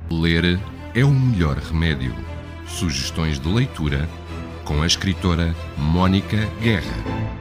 Ler é o melhor remédio. Sugestões de leitura com a escritora Mónica Guerra.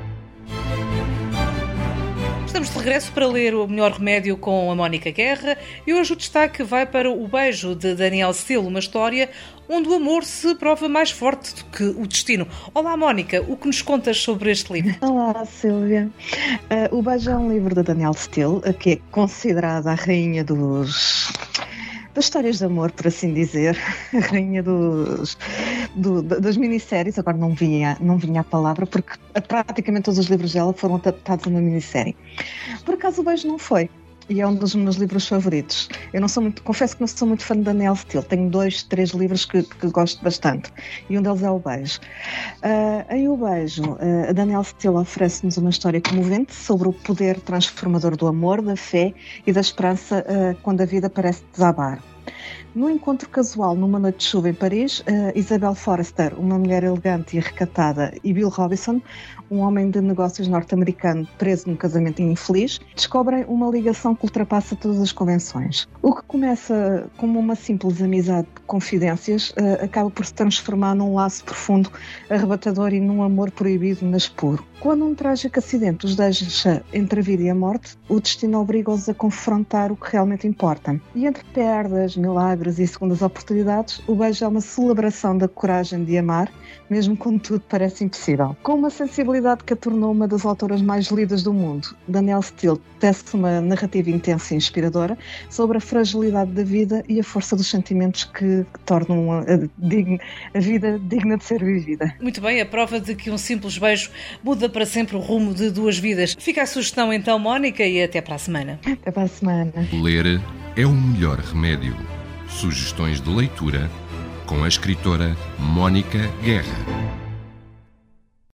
Estamos de regresso para ler O Melhor Remédio com a Mónica Guerra e hoje o destaque vai para O Beijo, de Danielle Steel, uma história onde o amor se prova mais forte do que o destino. Olá, Mónica, o que nos contas sobre este livro? Olá, Sílvia. O Beijo é um livro da Danielle Steel, que é considerada a rainha das histórias de amor, por assim dizer, a rainha das minisséries. Agora não vinha a palavra, porque praticamente todos os livros dela foram adaptados a uma minissérie. Por acaso o Beijo não foi, e é um dos meus livros favoritos. Confesso que não sou muito fã da Danielle Steel, tenho 2-3 livros que gosto bastante, e um deles é O Beijo. Em O Beijo, a Danielle Steel oferece-nos uma história comovente sobre o poder transformador do amor, da fé e da esperança quando a vida parece desabar. No encontro casual numa noite de chuva em Paris, Isabel Forrester, uma mulher elegante e recatada, e Bill Robinson, um homem de negócios norte-americano preso num casamento infeliz, descobrem uma ligação que ultrapassa todas as convenções. O que começa como uma simples amizade de confidências acaba por se transformar num laço profundo, arrebatador e num amor proibido, mas puro. Quando um trágico acidente os deixa entre a vida e a morte, o destino obriga-os a confrontar o que realmente importa. E entre perdas, milagres e segundas oportunidades, O Beijo é uma celebração da coragem de amar, mesmo quando tudo parece impossível. Com uma sensibilidade que a tornou uma das autoras mais lidas do mundo, Danielle Steel tece uma narrativa intensa e inspiradora sobre a fragilidade da vida e a força dos sentimentos que tornam a vida digna de ser vivida. Muito bem, a prova de que um simples beijo muda para sempre o rumo de duas vidas. Fica a sugestão então, Mónica, e até para a semana. Até para a semana. Ler é o melhor remédio. Sugestões de leitura com a escritora Mónica Guerra.